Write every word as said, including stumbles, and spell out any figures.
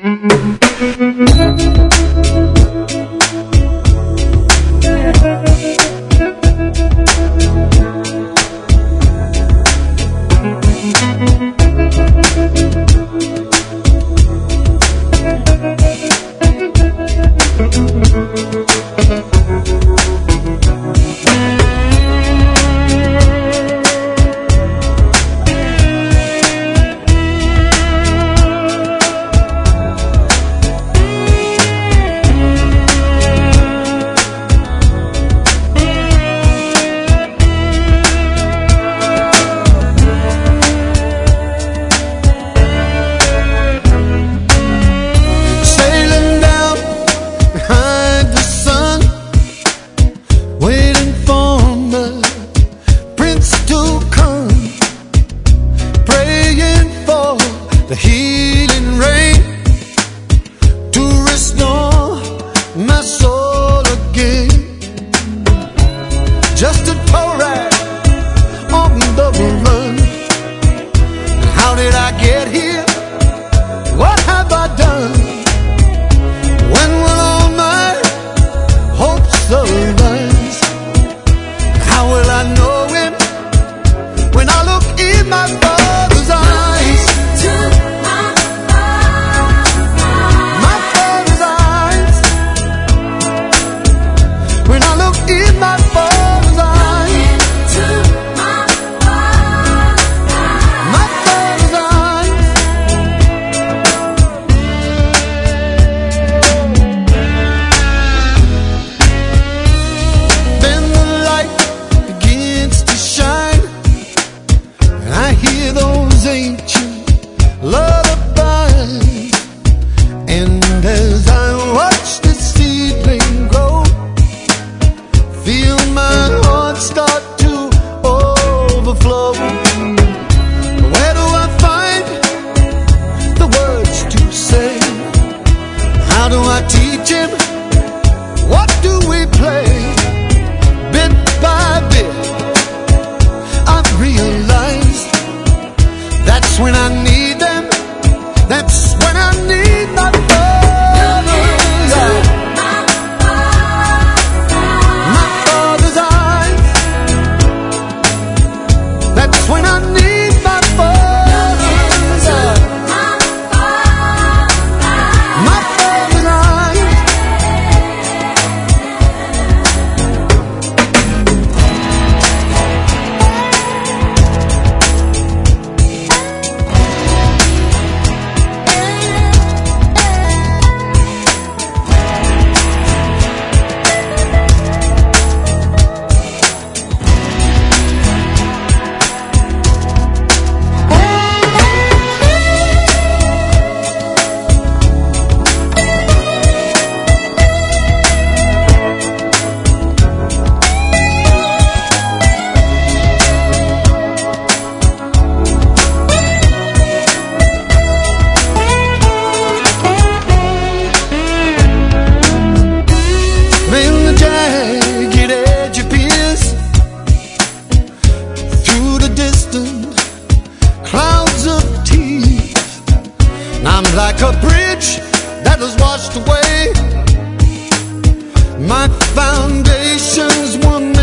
The healing rain to restore my soul again. Just a toe rag on the run. How did I get here? What have I done? When will all my hopes arise? How will I know him when I look in my Father's eyes? In my Father's eyes, my Father's eyes. Then the light begins to shine, and I hear those ancient lullabies. And as I watch the seedling grow, feel my heart start to overflow. Where do I find the words to say? How do I teach him? What do we play? Bit by bit, I've realized that's when I need them. That's when I need my when I need my Father's eyes, my Father's eyes. Clouds of tears, I'm like a bridge that was washed away. My foundations were made